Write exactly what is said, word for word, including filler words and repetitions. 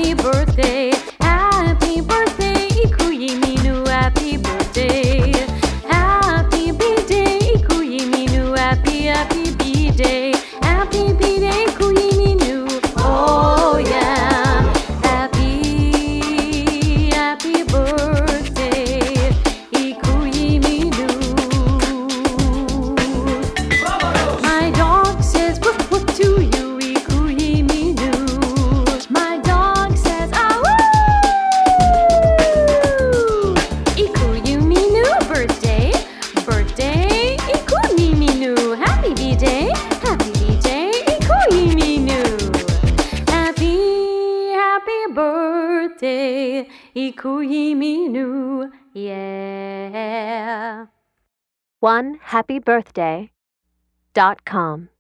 happy birthday, happy birthday, Ikuyiminu, happy birthday, happy B-day, Ikuyiminu, happy, happy B-day, happy B-day, Ikuyiminu, oh yeah, happy, happy birthday, Ikuyiminu. My dog says woof woof to you, Ikuyiminu. My dog says ah woo! Ikuyiminu, birthday, birthday, Ikuyiminu. Happy B-day, happy B-day, Ikuyiminu. Happy, happy birthday, Ikuyiminu. Yeah. one happy birthday dot com